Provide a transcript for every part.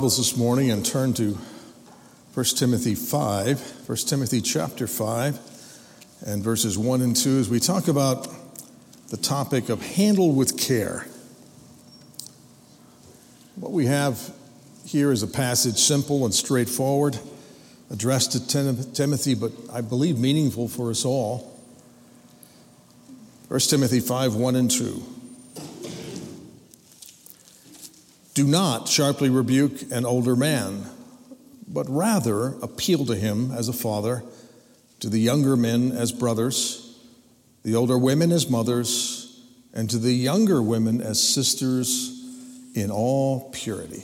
This morning and turn to 1 Timothy 5, 1 Timothy chapter 5 and verses 1 and 2 as we talk about the topic of handle with care. What we have here is a passage simple and straightforward, addressed to Timothy, but I believe meaningful for us all. 1 Timothy 5, 1 and 2. Do not sharply rebuke an older man, but rather appeal to him as a father, to the younger men as brothers, the older women as mothers, and to the younger women as sisters in all purity.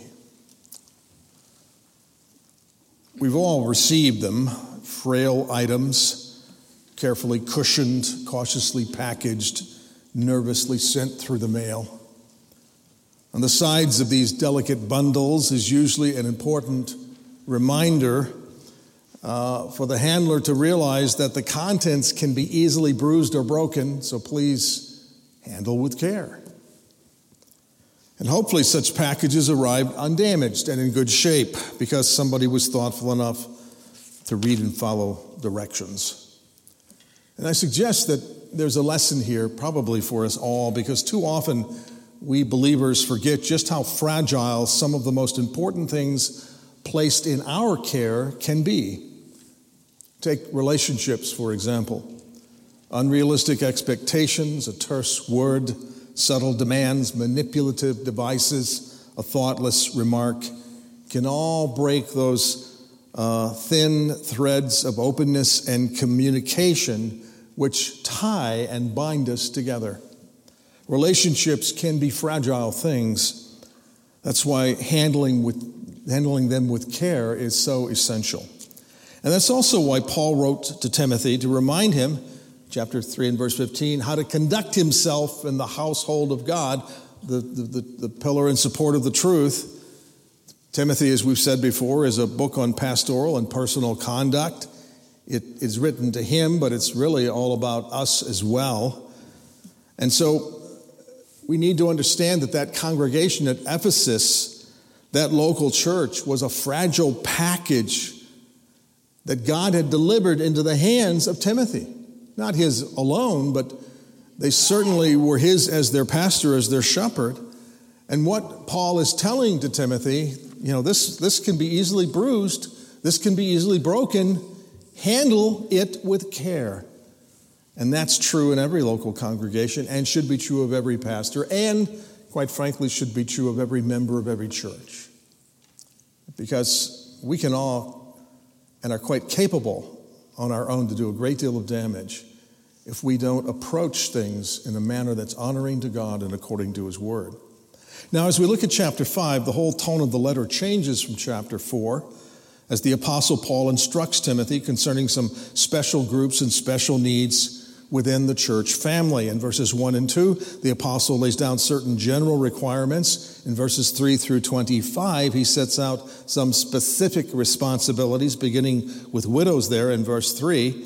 We've all received them, frail items, carefully cushioned, cautiously packaged, nervously sent through the mail. On the sides of these delicate bundles is usually an important reminder for the handler to realize that the contents can be easily bruised or broken, so please handle with care. And hopefully such packages arrived undamaged and in good shape because somebody was thoughtful enough to read and follow directions. And I suggest that there's a lesson here probably for us all, because too often we believers forget just how fragile some of the most important things placed in our care can be. Take relationships, for example. Unrealistic expectations, a terse word, subtle demands, manipulative devices, a thoughtless remark can all break those thin threads of openness and communication which tie and bind us together. Relationships can be fragile things. That's why handling them with care is so essential. And that's also why Paul wrote to Timothy to remind him, chapter 3 and verse 15, how to conduct himself in the household of God, the pillar and support of the truth. Timothy, as we've said before, is a book on pastoral and personal conduct. It is written to him, but it's really all about us as well. And so we need to understand that congregation at Ephesus, that local church, was a fragile package that God had delivered into the hands of Timothy. Not his alone, but they certainly were his as their pastor, as their shepherd. And what Paul is telling to Timothy, this can be easily bruised, this can be easily broken. Handle it with care. And that's true in every local congregation and should be true of every pastor and, quite frankly, should be true of every member of every church. Because we can all and are quite capable on our own to do a great deal of damage if we don't approach things in a manner that's honoring to God and according to His Word. Now, as we look at chapter 5, the whole tone of the letter changes from chapter 4 as the Apostle Paul instructs Timothy concerning some special groups and special needs within the church family. In verses 1 and 2, the apostle lays down certain general requirements. In verses 3 through 25, he sets out some specific responsibilities, beginning with widows there in verse 3.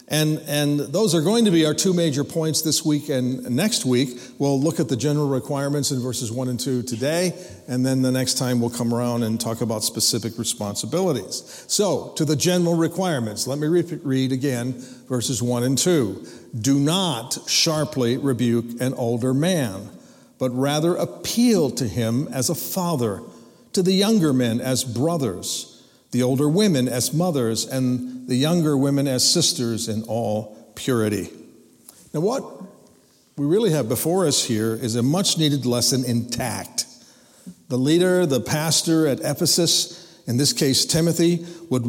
And those are going to be our two major points this week and next week. We'll look at the general requirements in verses 1 and 2 today, and then the next time we'll come around and talk about specific responsibilities. So, to the general requirements, let me read again verses 1 and 2. Do not sharply rebuke an older man, but rather appeal to him as a father, to the younger men as brothers, the older women as mothers, and the younger women as sisters in all purity. Now, what we really have before us here is a much-needed lesson in tact. The leader, the pastor at Ephesus, in this case Timothy, would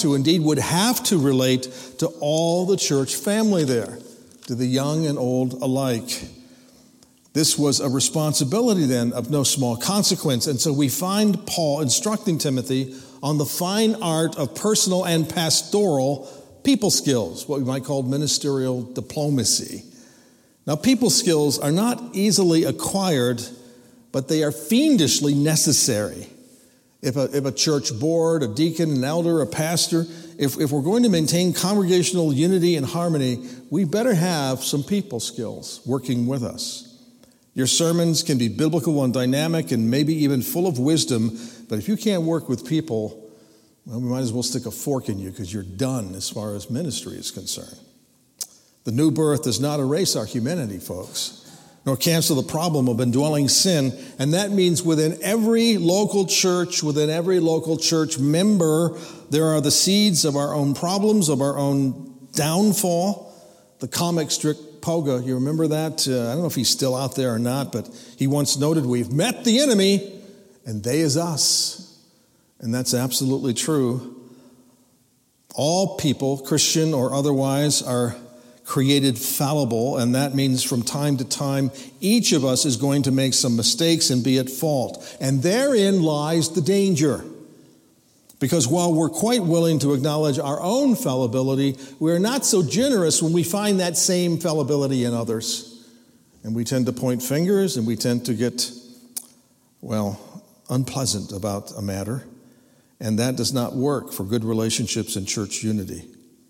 have to relate to all the church family there, to the young and old alike. This was a responsibility then of no small consequence, and so we find Paul instructing Timothy on the fine art of personal and pastoral people skills, what we might call ministerial diplomacy. Now, people skills are not easily acquired, but they are fiendishly necessary. If a church board, a deacon, an elder, a pastor, if we're going to maintain congregational unity and harmony, we better have some people skills working with us. Your sermons can be biblical and dynamic and maybe even full of wisdom, But if you can't work with people, well, we might as well stick a fork in you because you're done as far as ministry is concerned. The new birth does not erase our humanity, folks, nor cancel the problem of indwelling sin. And that means within every local church member, there are the seeds of our own problems, of our own downfall. The comic strip Poga, you remember that? I don't know if he's still out there or not, but he once noted, we've met the enemy, and they is us. And that's absolutely true. All people, Christian or otherwise, are created fallible, and that means from time to time, each of us is going to make some mistakes and be at fault. And therein lies the danger. Because while we're quite willing to acknowledge our own fallibility, we're not so generous when we find that same fallibility in others. And we tend to point fingers, and we tend to get, unpleasant about a matter. And that does not work for good relationships and church unity.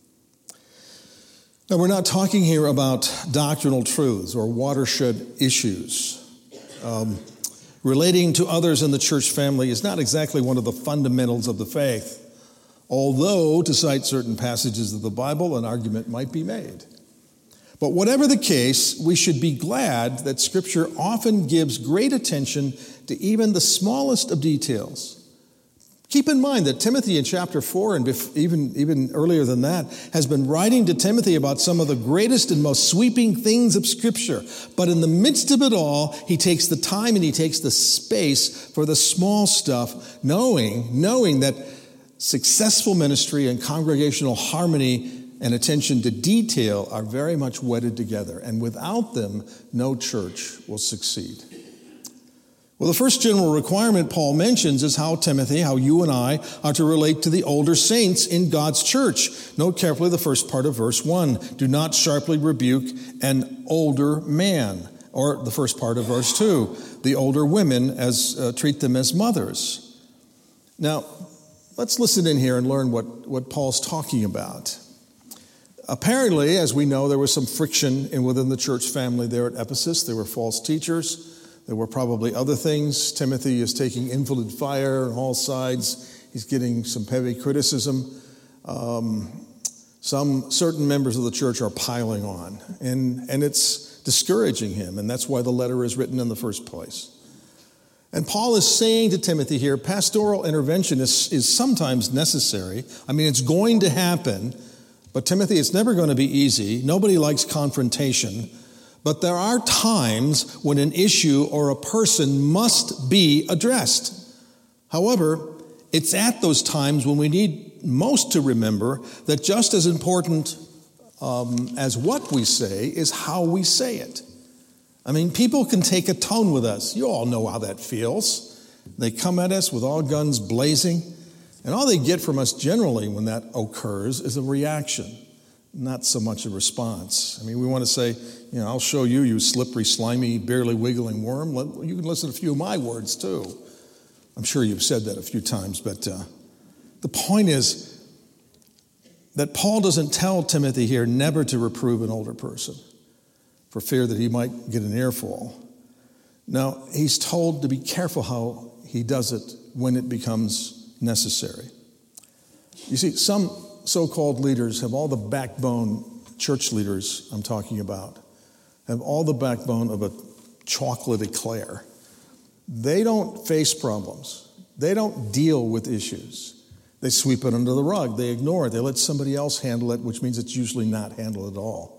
Now, we're not talking here about doctrinal truths or watershed issues. Relating to others in the church family is not exactly one of the fundamentals of the faith, although, to cite certain passages of the Bible, an argument might be made. But whatever the case, we should be glad that Scripture often gives great attention to even the smallest of details. Keep in mind that Timothy in chapter 4, and even earlier than that, has been writing to Timothy about some of the greatest and most sweeping things of Scripture. But in the midst of it all, he takes the time and he takes the space for the small stuff, knowing that successful ministry and congregational harmony and attention to detail are very much wedded together. And without them, no church will succeed. Well, the first general requirement Paul mentions is how you and I are to relate to the older saints in God's church. Note carefully the first part of verse 1. Do not sharply rebuke an older man. Or the first part of verse 2. The older women, treat them as mothers. Now, let's listen in here and learn what Paul's talking about. Apparently, as we know, there was some friction within the church family there at Ephesus. There were false teachers. There were probably other things. Timothy is taking invalid fire on all sides. He's getting some heavy criticism. Some certain members of the church are piling on, and it's discouraging him, and that's why the letter is written in the first place. And Paul is saying to Timothy here, pastoral intervention is sometimes necessary. I mean, it's going to happen, but Timothy, it's never going to be easy. Nobody likes confrontation. But there are times when an issue or a person must be addressed. However, it's at those times when we need most to remember that just as important as what we say is how we say it. I mean, people can take a tone with us. You all know how that feels. They come at us with all guns blazing, and all they get from us generally when that occurs is a reaction, not so much a response. I mean, we want to say, I'll show you, you slippery, slimy, barely wiggling worm. You can listen to a few of my words, too. I'm sure you've said that a few times, but the point is that Paul doesn't tell Timothy here never to reprove an older person for fear that he might get an earful. Now, he's told to be careful how he does it when it becomes necessary. You see, some so-called leaders have all the backbone, church leaders I'm talking about, have all the backbone of a chocolate eclair. They don't face problems. They don't deal with issues. They sweep it under the rug. They ignore it. They let somebody else handle it, which means it's usually not handled at all.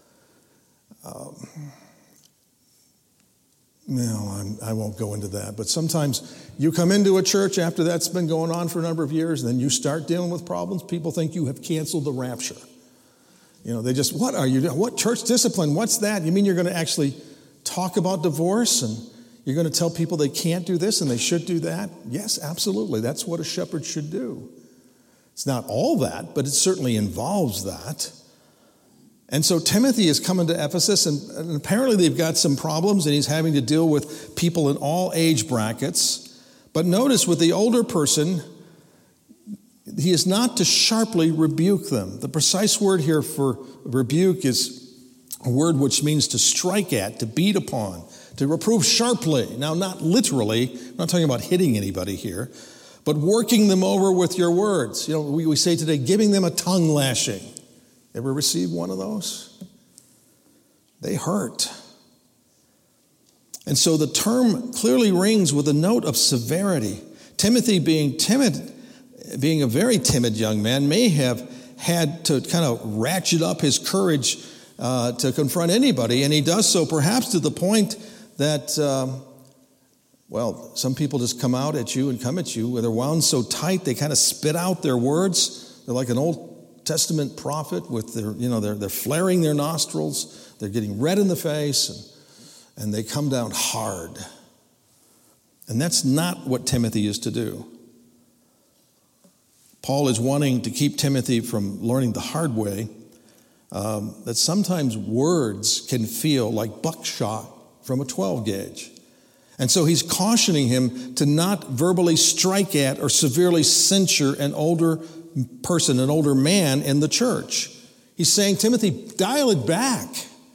I won't go into that. But sometimes you come into a church after that's been going on for a number of years, and then you start dealing with problems. People think you have canceled the rapture. They just, what are you doing? What church discipline? What's that? You mean you're going to actually talk about divorce and you're going to tell people they can't do this and they should do that? Yes, absolutely. That's what a shepherd should do. It's not all that, but it certainly involves that. And so Timothy is coming to Ephesus, and apparently they've got some problems, and he's having to deal with people in all age brackets. But notice with the older person, he is not to sharply rebuke them. The precise word here for rebuke is a word which means to strike at, to beat upon, to reprove sharply. Now, not literally, I'm not talking about hitting anybody here, but working them over with your words. We say today, giving them a tongue lashing. Ever received one of those? They hurt. And so the term clearly rings with a note of severity. Timothy, being a very timid young man, may have had to kind of ratchet up his courage to confront anybody, and he does so perhaps to the point that, some people just come at you where they're wound so tight they kind of spit out their words. They're like an Old Testament prophet with they're flaring their nostrils, they're getting red in the face, and they come down hard. And that's not what Timothy is to do. Paul is wanting to keep Timothy from learning the hard way, that sometimes words can feel like buckshot from a 12 gauge. And so he's cautioning him to not verbally strike at or severely censure an older person, an older man in the church. He's saying, Timothy, dial it back.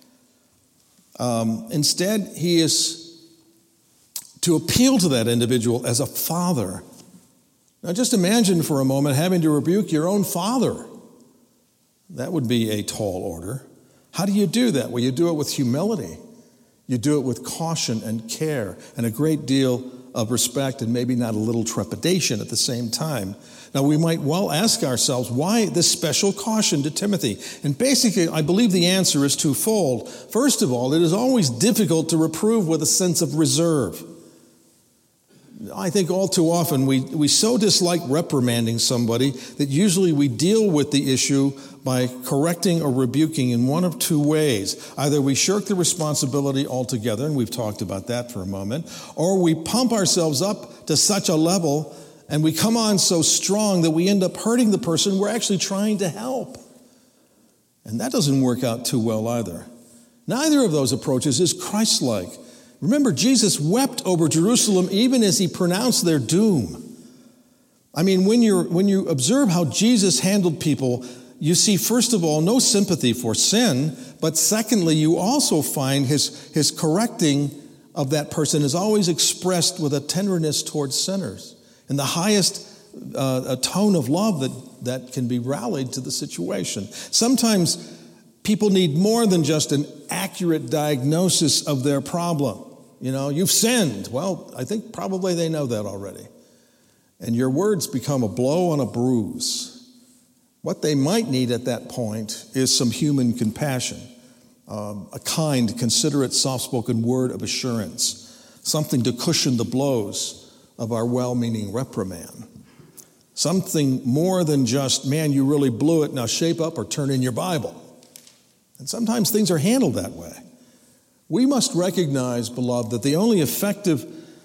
Instead, he is to appeal to that individual as a father. Now, just imagine for a moment having to rebuke your own father. That would be a tall order. How do you do that? Well, you do it with humility. You do it with caution and care and a great deal of respect and maybe not a little trepidation at the same time. Now, we might well ask ourselves, why this special caution to Timothy? And basically, I believe the answer is twofold. First of all, it is always difficult to reprove with a sense of reserve. I think all too often we so dislike reprimanding somebody that usually we deal with the issue by correcting or rebuking in one of two ways. Either we shirk the responsibility altogether, and we've talked about that for a moment, or we pump ourselves up to such a level and we come on so strong that we end up hurting the person we're actually trying to help. And that doesn't work out too well either. Neither of those approaches is Christ-like. Remember, Jesus wept over Jerusalem even as he pronounced their doom. I mean, when you observe how Jesus handled people, you see, first of all, no sympathy for sin, but secondly, you also find his correcting of that person is always expressed with a tenderness towards sinners and the highest a tone of love that can be rallied to the situation. Sometimes people need more than just an accurate diagnosis of their problem. You've sinned. Well, I think probably they know that already. And your words become a blow on a bruise. What they might need at that point is some human compassion, a kind, considerate, soft-spoken word of assurance, something to cushion the blows of our well-meaning reprimand. Something more than just, man, you really blew it, now shape up or turn in your Bible. And sometimes things are handled that way. We must recognize, beloved, that the only effective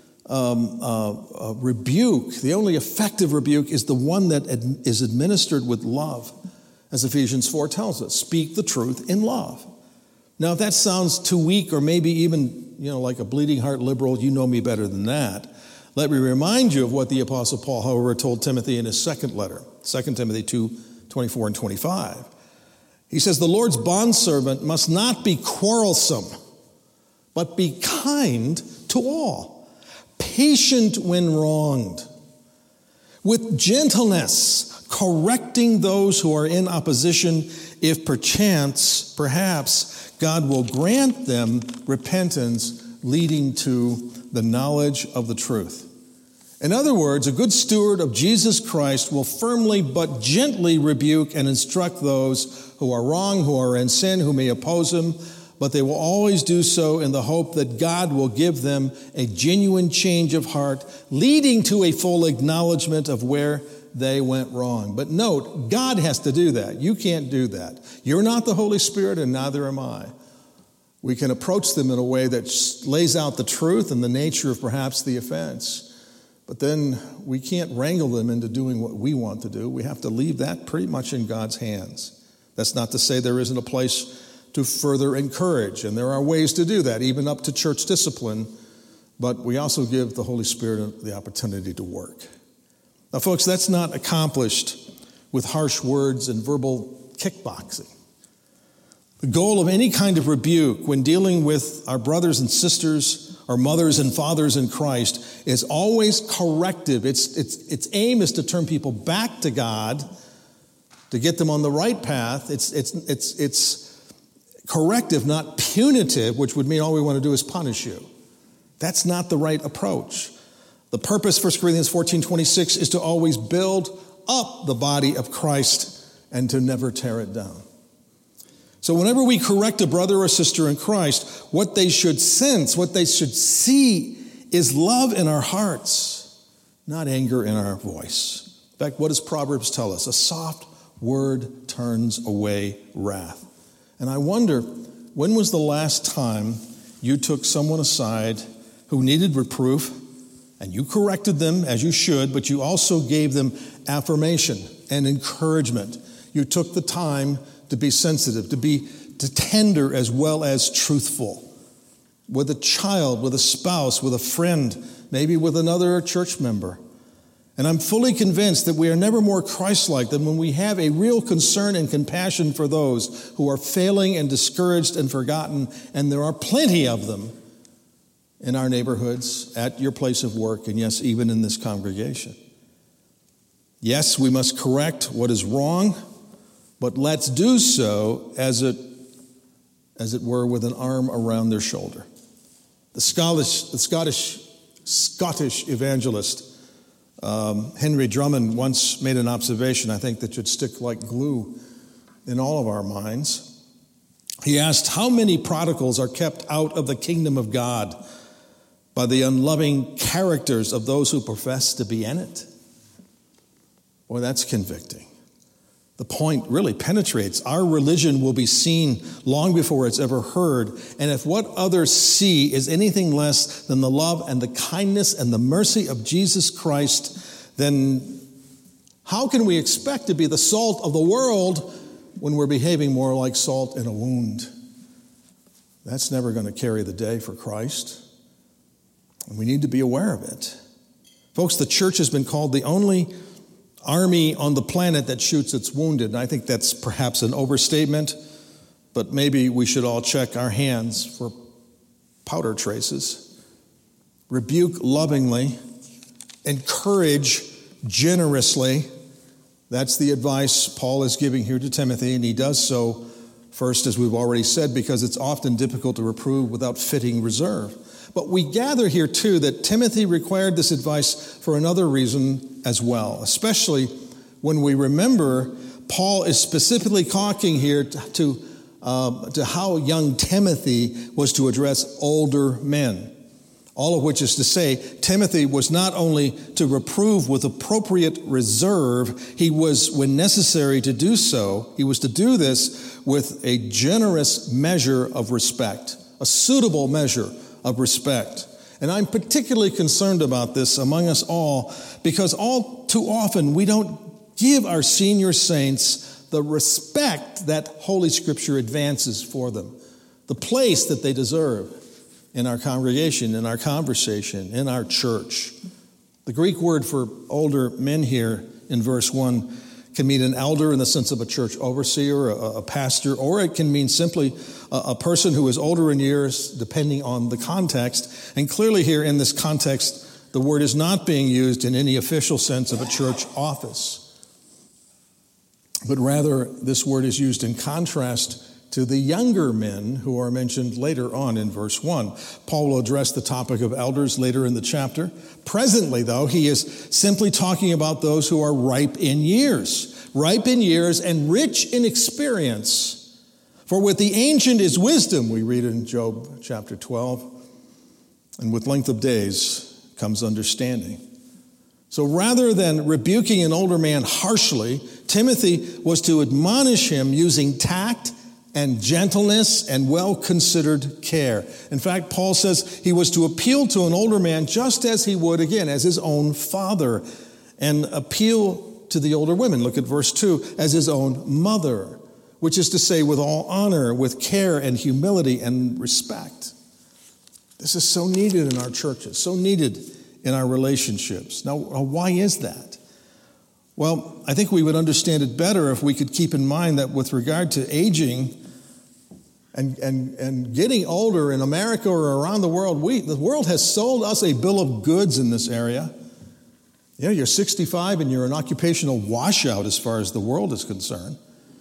rebuke is the one that is administered with love, as Ephesians 4 tells us. Speak the truth in love. Now, if that sounds too weak or maybe even, like a bleeding heart liberal, you know me better than that, let me remind you of what the Apostle Paul, however, told Timothy in his second letter, 2 Timothy 2:24 and 25. He says, the Lord's bondservant must not be quarrelsome, but be kind to all, patient when wronged, with gentleness, correcting those who are in opposition, if perhaps God will grant them repentance leading to the knowledge of the truth. In other words, a good steward of Jesus Christ will firmly but gently rebuke and instruct those who are wrong, who are in sin, who may oppose him, but they will always do so in the hope that God will give them a genuine change of heart, leading to a full acknowledgement of where they went wrong. But note, God has to do that. You can't do that. You're not the Holy Spirit, and neither am I. We can approach them in a way that lays out the truth and the nature of perhaps the offense. But then we can't wrangle them into doing what we want to do. We have to leave that pretty much in God's hands. That's not to say there isn't a place to further encourage, and there are ways to do that, even up to church discipline, but we also give the Holy Spirit the opportunity to work. Now, folks, that's not accomplished with harsh words and verbal kickboxing. The goal of any kind of rebuke when dealing with our brothers and sisters or mothers and fathers in Christ is always corrective. Its aim is to turn people back to God, to get them on the right path. It's corrective, not punitive, which would mean all we want to do is punish you. That's not the right approach. The purpose, 1 Corinthians 14:26, is to always build up the body of Christ and to never tear it down. So whenever we correct a brother or sister in Christ, what they should sense, what they should see is love in our hearts, not anger in our voice. In fact, what does Proverbs tell us? A soft word turns away wrath. And I wonder, when was the last time you took someone aside who needed reproof, and you corrected them as you should, but you also gave them affirmation and encouragement? You took the time to be sensitive, to tender as well as truthful. With a child, with a spouse, with a friend, maybe with another church member. And I'm fully convinced that we are never more Christ-like than when we have a real concern and compassion for those who are failing and discouraged and forgotten, and there are plenty of them in our neighborhoods, at your place of work, and yes, even in this congregation. Yes, we must correct what is wrong, but let's do so as it were with an arm around their shoulder. The Scottish evangelist Henry Drummond once made an observation, I think, that should stick like glue in all of our minds. He asked, how many prodigals are kept out of the kingdom of God by the unloving characters of those who profess to be in it? Boy, that's convicting. The point really penetrates. Our religion will be seen long before it's ever heard. And if what others see is anything less than the love and the kindness and the mercy of Jesus Christ, then how can we expect to be the salt of the world when we're behaving more like salt in a wound? That's never going to carry the day for Christ. And we need to be aware of it. Folks, the church has been called the only army on the planet that shoots its wounded. And I think that's perhaps an overstatement, but maybe we should all check our hands for powder traces. Rebuke lovingly, encourage generously. That's the advice Paul is giving here to Timothy, and he does so first, as we've already said, because it's often difficult to reprove without fitting reserve. But we gather here, too, that Timothy required this advice for another reason as well, especially when we remember Paul is specifically talking here to how young Timothy was to address older men. All of which is to say, Timothy was not only to reprove with appropriate reserve, he was, when necessary to do so, he was to do this with a generous measure of respect, a suitable measure of respect. And I'm particularly concerned about this among us all because all too often we don't give our senior saints the respect that Holy Scripture advances for them, the place that they deserve in our congregation, in our conversation, in our church. The Greek word for older men here in verse 1 can mean an elder in the sense of a church overseer, a pastor, or it can mean simply a person who is older in years, depending on the context. And clearly here in this context, the word is not being used in any official sense of a church office. But rather, this word is used in contrast to the younger men who are mentioned later on in verse 1. Paul will address the topic of elders later in the chapter. Presently, though, he is simply talking about those who are ripe in years and rich in experience. For with the ancient is wisdom, we read in Job chapter 12, and with length of days comes understanding. So rather than rebuking an older man harshly, Timothy was to admonish him using tact and gentleness and well-considered care. In fact, Paul says he was to appeal to an older man just as he would, again, as his own father, and appeal to the older women. Look at verse 2, as his own mother, which is to say with all honor, with care and humility and respect. This is so needed in our churches, so needed in our relationships. Now, why is that? Well, I think we would understand it better if we could keep in mind that with regard to aging, and getting older in America or around the world, the world has sold us a bill of goods in this area. Yeah, you're 65 and you're an occupational washout as far as the world is concerned.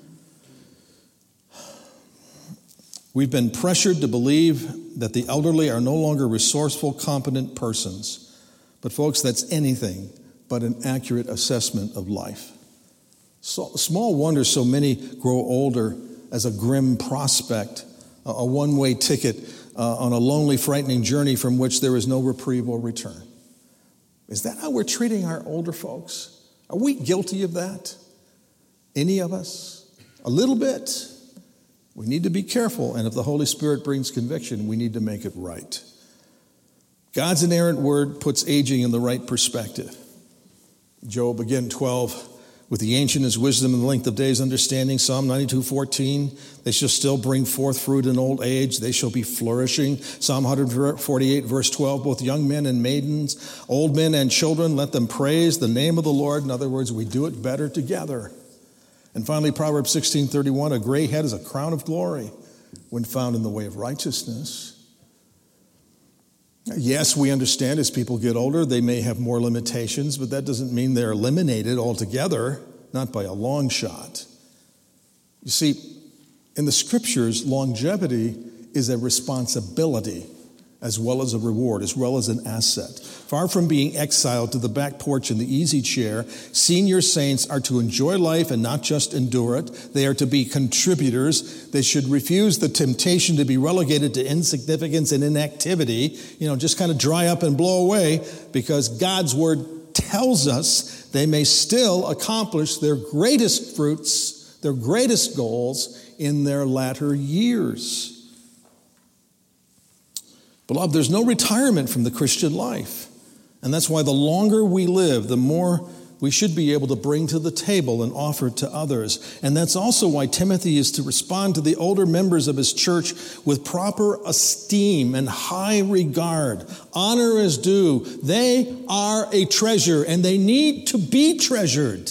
We've been pressured to believe that the elderly are no longer resourceful, competent persons. But folks, that's anything but an accurate assessment of life. So, small wonder so many grow older as a grim prospect, a one-way ticket on a lonely, frightening journey from which there is no reprieve or return. Is that how we're treating our older folks? Are we guilty of that? Any of us? A little bit. We need to be careful, and if the Holy Spirit brings conviction, we need to make it right. God's inerrant word puts aging in the right perspective. Job, again, 12, with the ancient is wisdom and the length of days understanding. Psalm 92:14, they shall still bring forth fruit in old age. They shall be flourishing. Psalm 148, verse 12, both young men and maidens, old men and children, let them praise the name of the Lord. In other words, we do it better together. And finally, Proverbs 16:31, a gray head is a crown of glory when found in the way of righteousness. Yes, we understand as people get older, they may have more limitations, but that doesn't mean they're eliminated altogether, not by a long shot. You see, in the scriptures, longevity is a responsibility as well as a reward, as well as an asset. Far from being exiled to the back porch in the easy chair, senior saints are to enjoy life and not just endure it. They are to be contributors. They should refuse the temptation to be relegated to insignificance and inactivity, just kind of dry up and blow away, because God's word tells us they may still accomplish their greatest fruits, their greatest goals in their latter years. Beloved, there's no retirement from the Christian life. And that's why the longer we live, the more we should be able to bring to the table and offer to others. And that's also why Timothy is to respond to the older members of his church with proper esteem and high regard. Honor is due. They are a treasure, and they need to be treasured.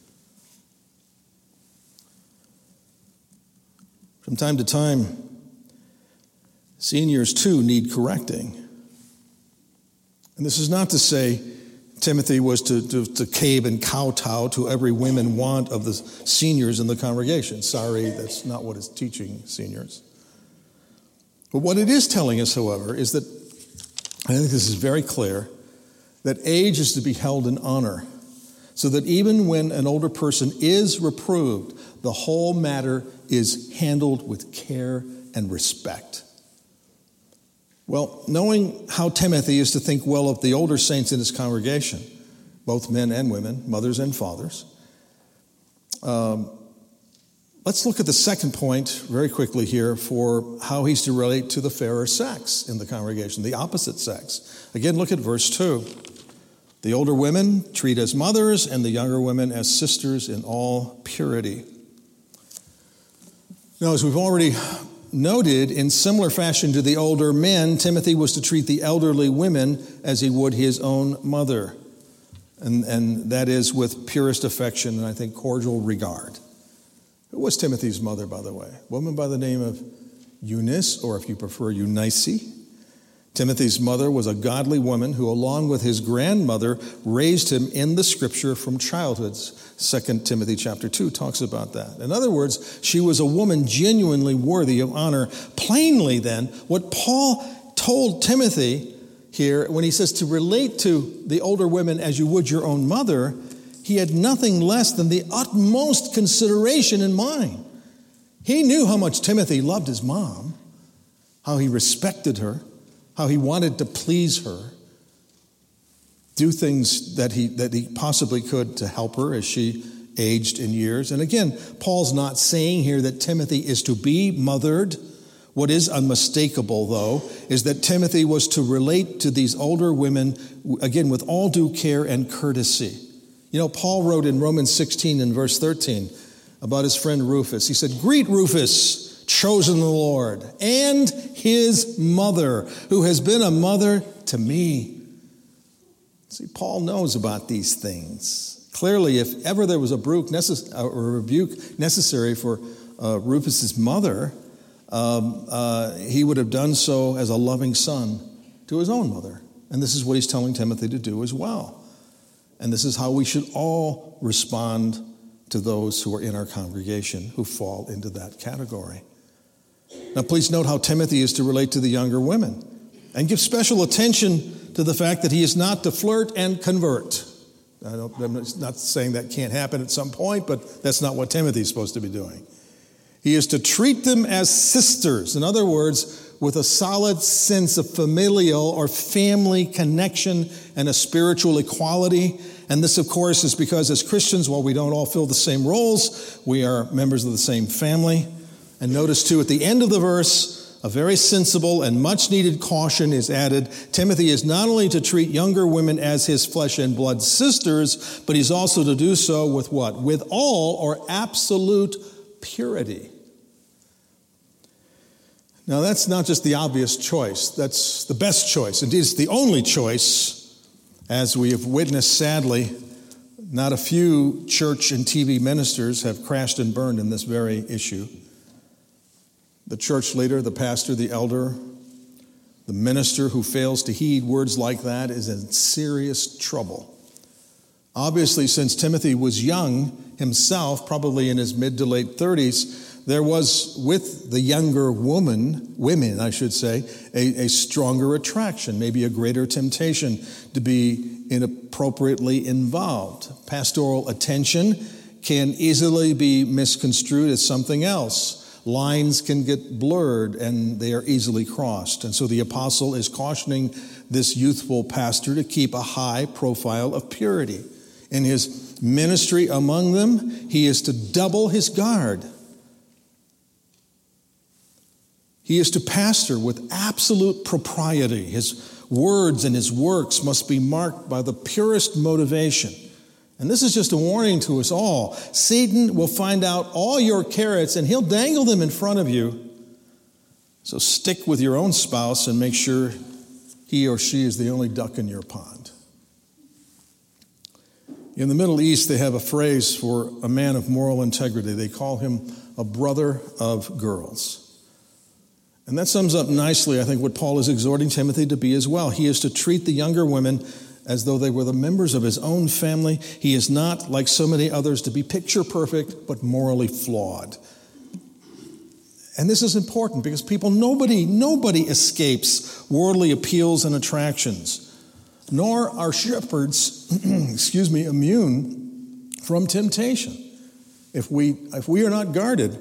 From time to time, seniors, too, need correcting. And this is not to say Timothy was to cave and kowtow to every whim and want of the seniors in the congregation. Sorry, that's not what it's teaching seniors. But what it is telling us, however, is that, I think this is very clear, that age is to be held in honor, so that even when an older person is reproved, the whole matter is handled with care and respect. Well, knowing how Timothy is to think well of the older saints in his congregation, both men and women, mothers and fathers, let's look at the second point very quickly here for how he's to relate to the fairer sex in the congregation, the opposite sex. Again, look at verse 2. The older women treat as mothers, and the younger women as sisters in all purity. Now, as we've already noted, in similar fashion to the older men, Timothy was to treat the elderly women as he would his own mother. And that is with purest affection and, I think, cordial regard. Who was Timothy's mother, by the way? A woman by the name of Eunice, or if you prefer, Eunice. Timothy's mother was a godly woman who, along with his grandmother, raised him in the scripture from childhood. 2 Timothy chapter 2 talks about that. In other words, she was a woman genuinely worthy of honor. Plainly, then, what Paul told Timothy here, when he says to relate to the older women as you would your own mother, he had nothing less than the utmost consideration in mind. He knew how much Timothy loved his mom, how he respected her, how he wanted to please her, do things that he possibly could to help her as she aged in years. And again, Paul's not saying here that Timothy is to be mothered. What is unmistakable, though, is that Timothy was to relate to these older women, again, with all due care and courtesy. Paul wrote in Romans 16 and verse 13 about his friend Rufus. He said, "Greet Rufus, chosen of the Lord, and his mother, who has been a mother to me." See, Paul knows about these things. Clearly, if ever there was a rebuke necessary for Rufus's mother, he would have done so as a loving son to his own mother. And this is what he's telling Timothy to do as well. And this is how we should all respond to those who are in our congregation who fall into that category. Now, please note how Timothy is to relate to the younger women, and give special attention to the fact that he is not to flirt and convert. I'm not saying that can't happen at some point, but that's not what Timothy is supposed to be doing. He is to treat them as sisters. In other words, with a solid sense of familial or family connection and a spiritual equality. And this, of course, is because as Christians, while we don't all fill the same roles, we are members of the same family. And notice, too, at the end of the verse, a very sensible and much-needed caution is added. Timothy is not only to treat younger women as his flesh and blood sisters, but he's also to do so with what? With all or absolute purity. Now, that's not just the obvious choice. That's the best choice. Indeed, it's the only choice, as we have witnessed, sadly. Not a few church and TV ministers have crashed and burned in this very issue. The church leader, the pastor, the elder, the minister who fails to heed words like that is in serious trouble. Obviously, since Timothy was young himself, probably in his mid to late 30s, there was, with the younger women, I should say, a stronger attraction, maybe a greater temptation to be inappropriately involved. Pastoral attention can easily be misconstrued as something else. Lines can get blurred and they are easily crossed. And so the apostle is cautioning this youthful pastor to keep a high profile of purity. In his ministry among them, he is to double his guard. He is to pastor with absolute propriety. His words and his works must be marked by the purest motivation. And this is just a warning to us all. Satan will find out all your carrots and he'll dangle them in front of you. So stick with your own spouse and make sure he or she is the only duck in your pond. In the Middle East, they have a phrase for a man of moral integrity. They call him a brother of girls. And that sums up nicely, I think, what Paul is exhorting Timothy to be as well. He is to treat the younger women as though they were the members of his own family. He is not, like so many others, to be picture perfect, but morally flawed. And this is important because nobody escapes worldly appeals and attractions, nor are shepherds, immune from temptation. If we are not guarded,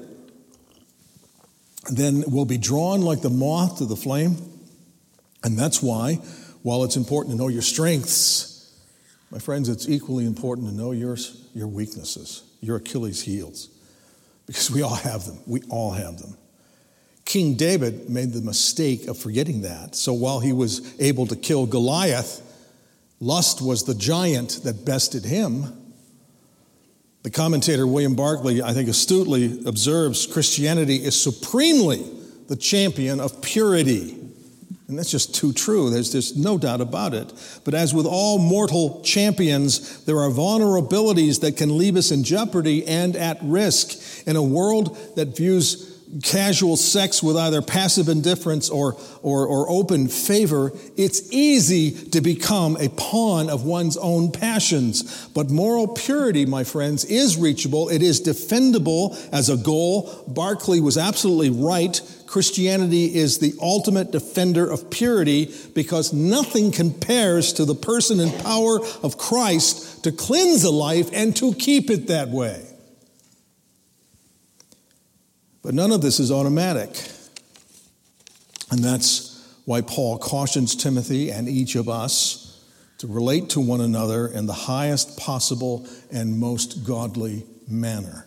then we'll be drawn like the moth to the flame. And that's why, while it's important to know your strengths, my friends, it's equally important to know your weaknesses, your Achilles' heels, because we all have them. We all have them. King David made the mistake of forgetting that. So while he was able to kill Goliath, lust was the giant that bested him. The commentator William Barclay, I think, astutely observes Christianity is supremely the champion of purity. And that's just too true. There's no doubt about it. But as with all mortal champions, there are vulnerabilities that can leave us in jeopardy and at risk. In a world that views casual sex with either passive indifference or open favor, it's easy to become a pawn of one's own passions. But moral purity, my friends, is reachable. It is defendable as a goal. Barclay was absolutely right. Christianity is the ultimate defender of purity because nothing compares to the person and power of Christ to cleanse a life and to keep it that way. But none of this is automatic. And that's why Paul cautions Timothy and each of us to relate to one another in the highest possible and most godly manner.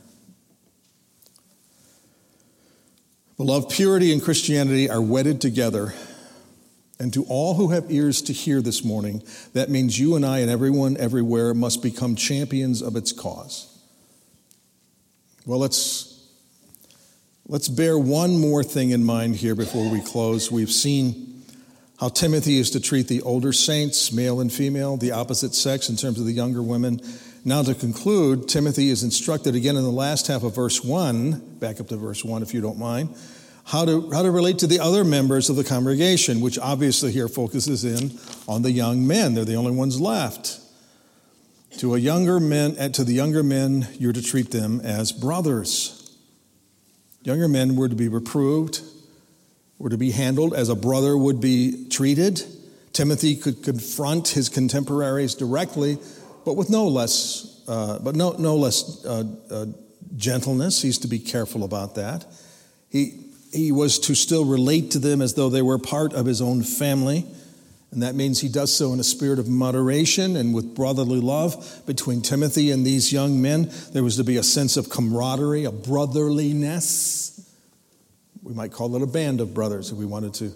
Beloved, purity and Christianity are wedded together. And to all who have ears to hear this morning, that means you and I and everyone everywhere must become champions of its cause. Well, let's bear one more thing in mind here before we close. We've seen how Timothy is to treat the older saints, male and female, the opposite sex in terms of the younger women. Now to conclude, Timothy is instructed again in the last half of verse 1, back up to verse 1 if you don't mind, how to relate to the other members of the congregation, which obviously here focuses in on the young men. They're the only ones left. To the younger men, you're to treat them as brothers. Younger men were to be reproved, were to be handled as a brother would be treated. Timothy could confront his contemporaries directly, but with no less gentleness. He's to be careful about that. He was to still relate to them as though they were part of his own family, and that means he does so in a spirit of moderation and with brotherly love. Between Timothy and these young men, there was to be a sense of camaraderie, a brotherliness. We might call it a band of brothers if we wanted to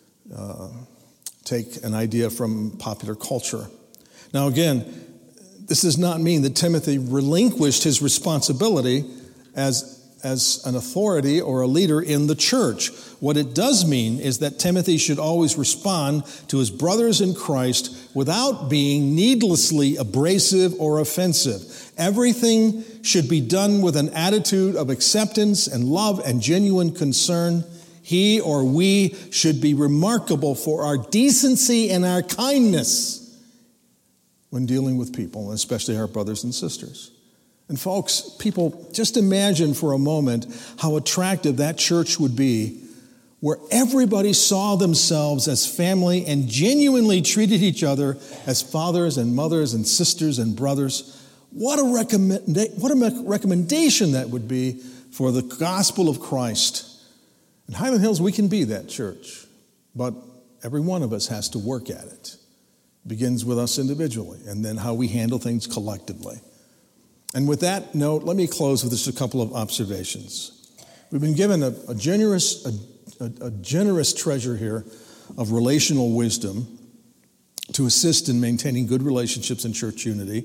take an idea from popular culture. Now again, this does not mean that Timothy relinquished his responsibility as an authority or a leader in the church. What it does mean is that Timothy should always respond to his brothers in Christ without being needlessly abrasive or offensive. Everything should be done with an attitude of acceptance and love and genuine concern. He or we should be remarkable for our decency and our kindness when dealing with people, especially our brothers and sisters. And folks, people, just imagine for a moment how attractive that church would be where everybody saw themselves as family and genuinely treated each other as fathers and mothers and sisters and brothers. What a recommendation that would be for the gospel of Christ. In Highland Hills, we can be that church, but every one of us has to work at it. It begins with us individually, and then how we handle things collectively. And with that note, let me close with just a couple of observations. We've been given a generous treasure here of relational wisdom to assist in maintaining good relationships and church unity.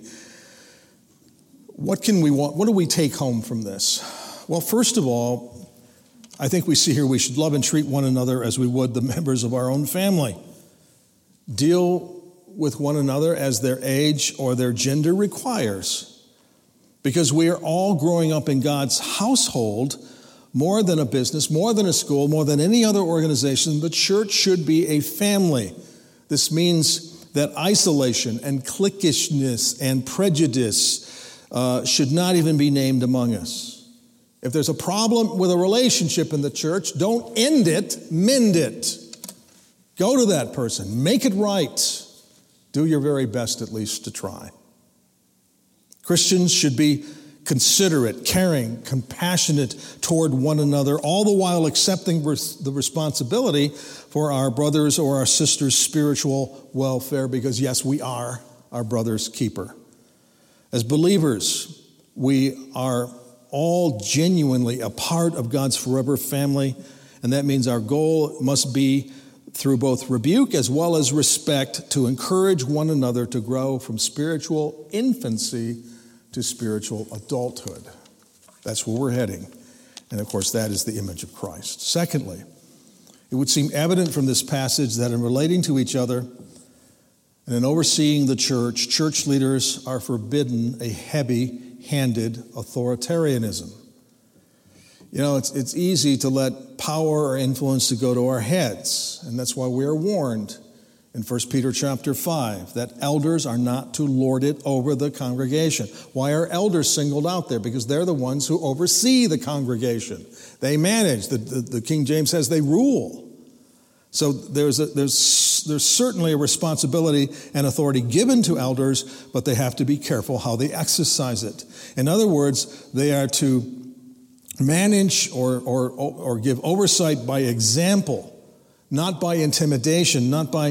What do we take home from this? Well, first of all, I think we see here we should love and treat one another as we would the members of our own family. Deal with one another as their age or their gender requires. Because we are all growing up in God's household, more than a business, more than a school, more than any other organization. The church should be a family. This means that isolation and cliquishness and prejudice should not even be named among us. If there's a problem with a relationship in the church, don't end it, mend it. Go to that person, make it right. Do your very best at least to try. Christians should be considerate, caring, compassionate toward one another, all the while accepting the responsibility for our brothers or our sisters' spiritual welfare, because yes, we are our brother's keeper. As believers, we are all genuinely a part of God's forever family, and that means our goal must be, through both rebuke as well as respect, to encourage one another to grow from spiritual infancy to spiritual adulthood. That's where we're heading. And of course, that is the image of Christ. Secondly, it would seem evident from this passage that in relating to each other and in overseeing the church, church leaders are forbidden a heavy-handed authoritarianism. You know, it's easy to let power or influence to go to our heads, and that's why we are warned in 1 Peter chapter 5 that elders are not to lord it over the congregation. Why are elders singled out there? Because they're the ones who oversee the congregation. They manage. The King James says they rule. So there's certainly a responsibility and authority given to elders, but they have to be careful how they exercise it. In other words, they are to manage or give oversight by example, not by intimidation, not by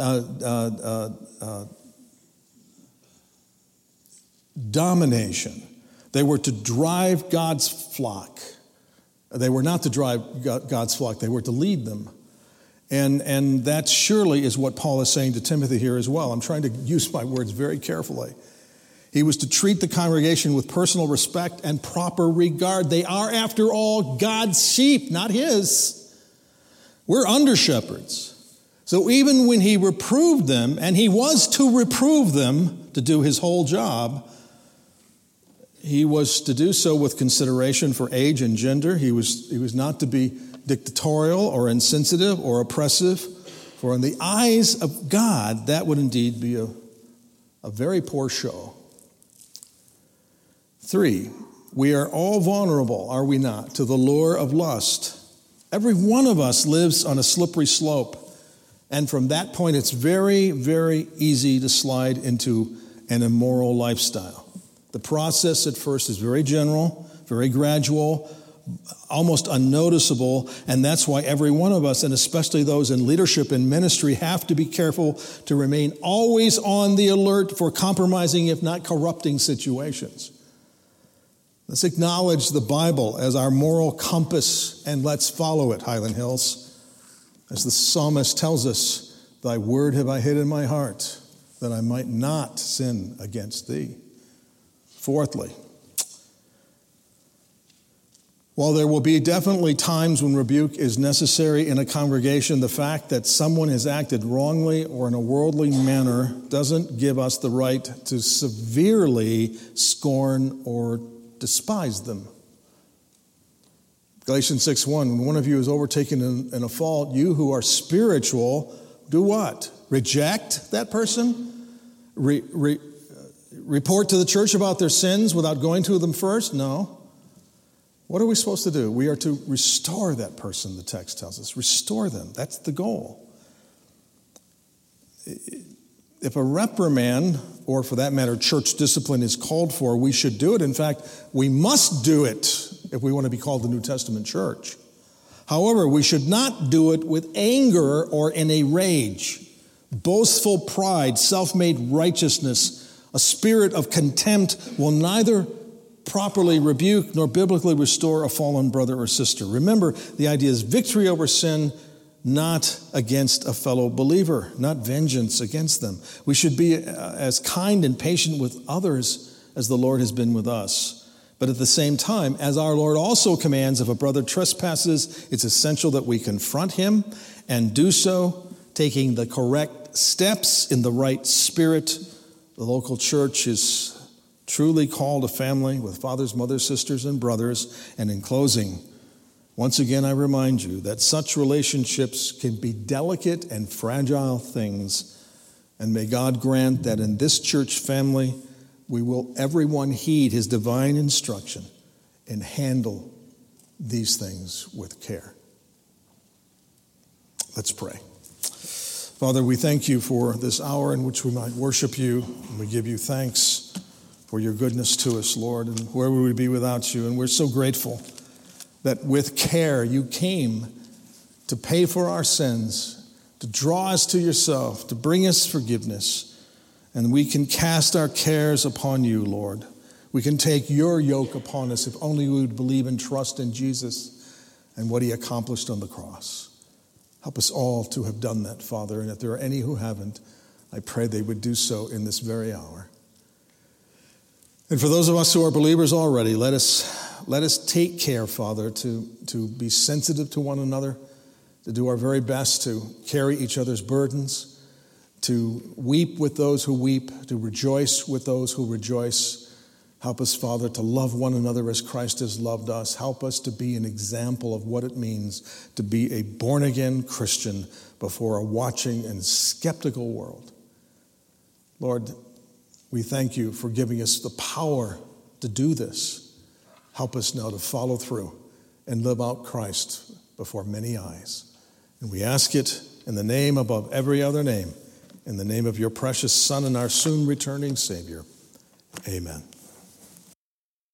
domination. They were to drive God's flock. They were not to drive God's flock. They were to lead them. And that surely is what Paul is saying to Timothy here as well. I'm trying to use my words very carefully. He was to treat the congregation with personal respect and proper regard. They are, after all, God's sheep, not his. We're under shepherds. So even when he reproved them, and he was to reprove them to do his whole job, he was to do so with consideration for age and gender. He was not to be dictatorial or insensitive or oppressive, for in the eyes of God, that would indeed be a very poor show. 3, we are all vulnerable, are we not, to the lure of lust. Every one of us lives on a slippery slope, and from that point, it's very, very easy to slide into an immoral lifestyle. The process at first is very general, very gradual, almost unnoticeable, and that's why every one of us, and especially those in leadership and ministry, have to be careful to remain always on the alert for compromising, if not corrupting, situations. Let's acknowledge the Bible as our moral compass, and let's follow it, Highland Hills. As the psalmist tells us, thy word have I hid in my heart, that I might not sin against thee. 4thly, while there will be definitely times when rebuke is necessary in a congregation, the fact that someone has acted wrongly or in a worldly manner doesn't give us the right to severely scorn or despise them. Galatians 6:1, when one of you is overtaken in a fault, you who are spiritual, do what? Reject that person? Report to the church about their sins without going to them first? No. What are we supposed to do? We are to restore that person, the text tells us. Restore them. That's the goal. If a reprimand, or for that matter, church discipline is called for, we should do it. In fact, we must do it if we want to be called the New Testament church. However, we should not do it with anger or in a rage. Boastful pride, self-made righteousness, a spirit of contempt will neither properly rebuke nor biblically restore a fallen brother or sister. Remember, the idea is victory over sin, not against a fellow believer, not vengeance against them. We should be as kind and patient with others as the Lord has been with us. But at the same time, as our Lord also commands, if a brother trespasses, it's essential that we confront him and do so taking the correct steps in the right spirit. The local church is truly called a family with fathers, mothers, sisters, and brothers. And in closing, once again, I remind you that such relationships can be delicate and fragile things. And may God grant that in this church family, we will everyone heed his divine instruction and handle these things with care. Let's pray. Father, we thank you for this hour in which we might worship you, and we give you thanks for your goodness to us, Lord, and where would we be without you? And we're so grateful that with care you came to pay for our sins, to draw us to yourself, to bring us forgiveness. And we can cast our cares upon you, Lord. We can take your yoke upon us if only we would believe and trust in Jesus and what he accomplished on the cross. Help us all to have done that, Father. And if there are any who haven't, I pray they would do so in this very hour. And for those of us who are believers already, let us take care, Father, to be sensitive to one another, to do our very best to carry each other's burdens, to weep with those who weep, to rejoice with those who rejoice. Help us, Father, to love one another as Christ has loved us. Help us to be an example of what it means to be a born-again Christian before a watching and skeptical world. Lord, we thank you for giving us the power to do this. Help us now to follow through and live out Christ before many eyes. And we ask it in the name above every other name, in the name of your precious Son and our soon returning Savior. Amen.